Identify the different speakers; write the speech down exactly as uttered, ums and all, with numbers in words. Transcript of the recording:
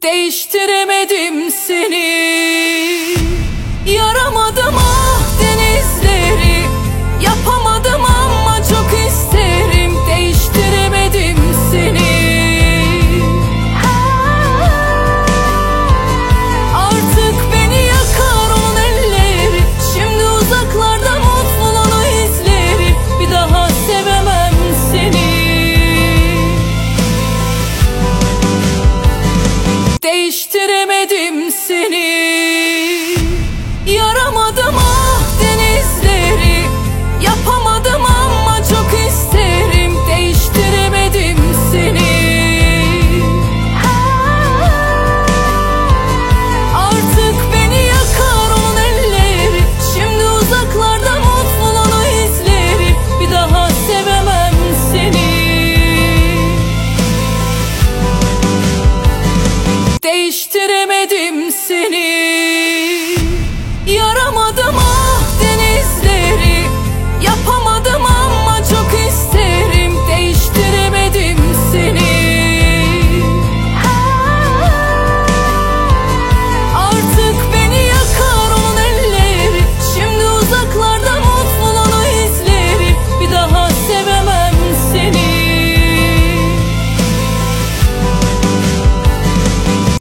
Speaker 1: Değiştiremedim seni. Yaramadım ah denizleri, yapamadım ama çok isterim. Değiştiremedim seni. Artık beni yakar onun elleri, şimdi uzaklarda mutluluğunu izleri. Bir daha sevemem seni. Değiştiremedim seni. Yaramadım ah denizleri, yapamadım ama çok isterim. Değiştiremedim seni. Artık beni yakar onun elleri, şimdi uzaklarda mutluluğunu izleri. Bir daha sevemem seni. Değiştiremedim seni.